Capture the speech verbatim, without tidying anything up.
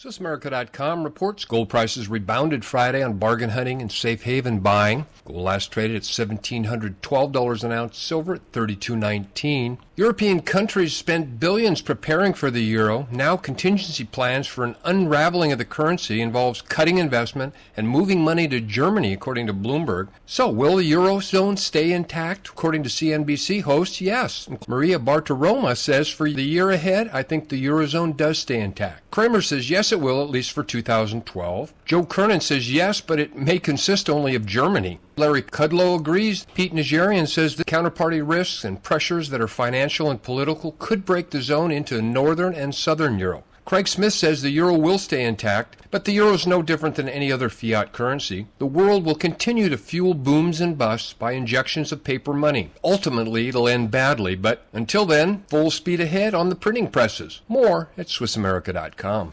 Swiss America dot com reports gold prices rebounded Friday on bargain hunting and safe haven buying. Gold last traded at one thousand seven hundred twelve dollars an ounce, silver at thirty-two nineteen. European countries spent billions preparing for the euro. Now contingency plans for an unraveling of the currency involves cutting investment and moving money to Germany, according to Bloomberg. So will the eurozone stay intact? According to C N B C host, yes. Maria Bartiromo says for the year ahead, I think the eurozone does stay intact. Kramer says yes, it will, at least for two thousand twelve. Joe Kernan says yes, but it may consist only of Germany. Larry Kudlow agrees. Pete Najarian says the counterparty risks and pressures that are financial and political could break the zone into northern and southern euro. Craig Smith says the euro will stay intact, but the euro is no different than any other fiat currency. The world will continue to fuel booms and busts by injections of paper money. Ultimately, it'll end badly, but until then, full speed ahead on the printing presses. More at Swiss America dot com.